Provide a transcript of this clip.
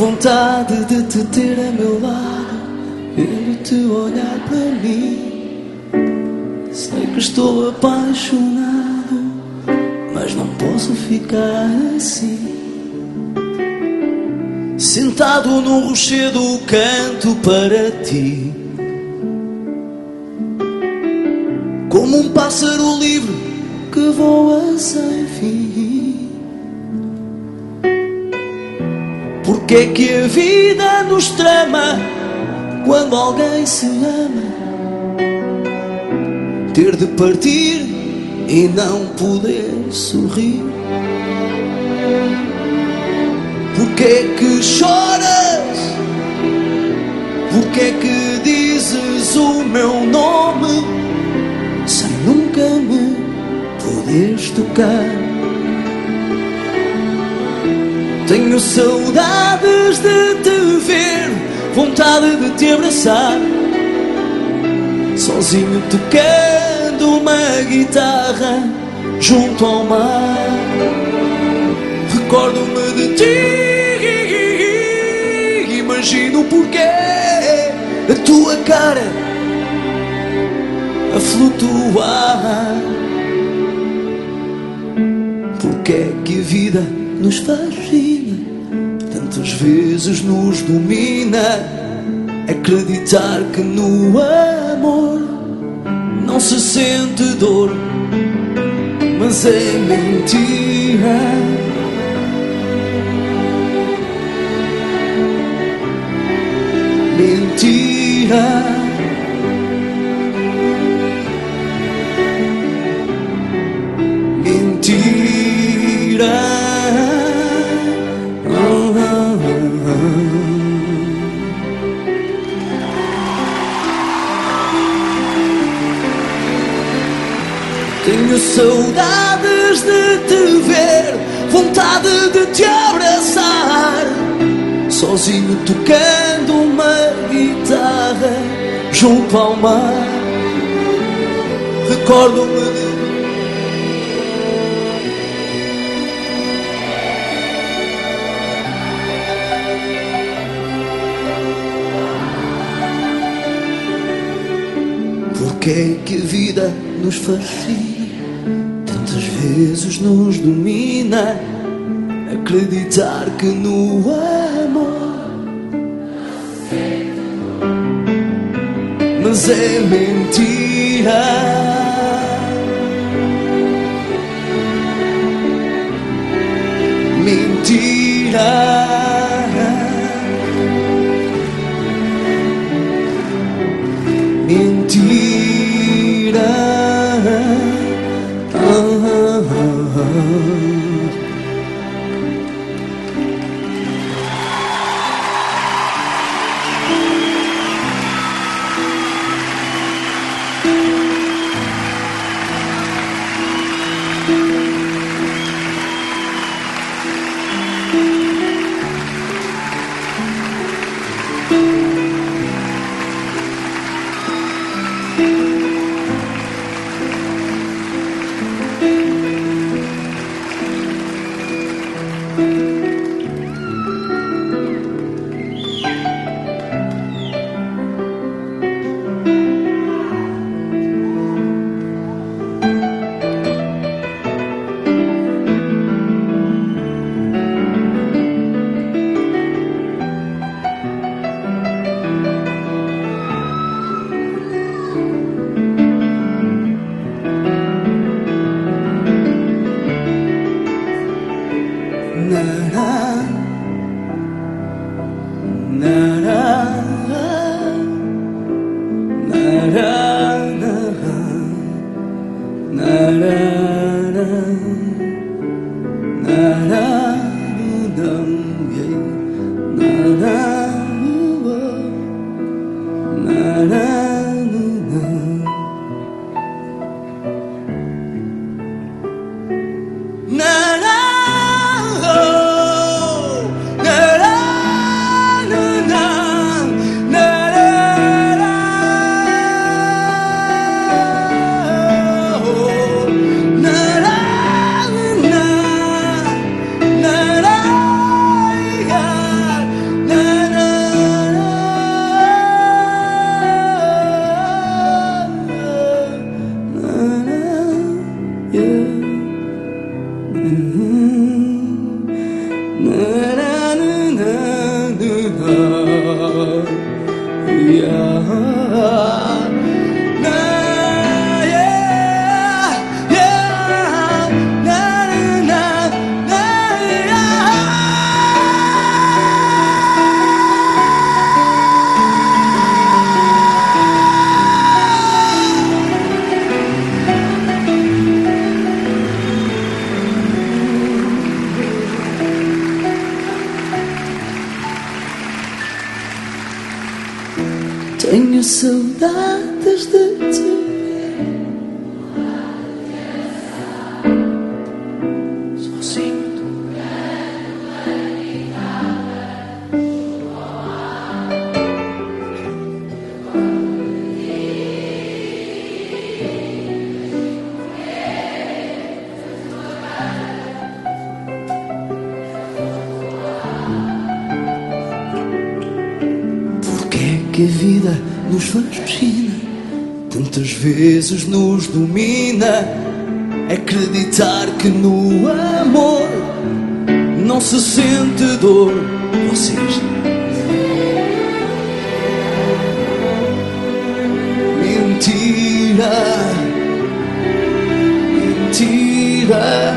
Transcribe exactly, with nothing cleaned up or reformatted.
vontade de te ter a meu lado, vendo-te olhar para mim. Sei que estou apaixonado, mas não posso ficar assim. Sentado num rochedo canto para ti, como um pássaro livre que voa sem fim. Porque é que a vida nos trama quando alguém se ama? Ter de partir e não poder sorrir. Porque é que choras? Porque é que dizes o meu nome sem nunca me poderes tocar? Tenho saudades de te ver, vontade de te abraçar, sozinho tocando uma guitarra junto ao mar. Recordo-me de ti, imagino porquê a tua cara a flutuar. Porque é que a vida nos fascina, tantas vezes nos domina. Acreditar que no amor não se sente dor, mas é mentira. Mentira. Mentira. Oh, oh, oh, oh. Tenho saudades de te ver, vontade de te abraçar, sozinho tocando uma guitarra junto ao mar. Recordo-me de porque é que a vida nos fascina, tantas vezes nos domina. Acreditar que no amor, mas é mentira. Mentira. Mentira. Ah, ah, ah, ah. Tenho saudades de ti. Sozinho. Porque é que a vida nos fascina, tantas vezes nos domina? Acreditar que no amor não se sente dor. Vocês mentira, mentira.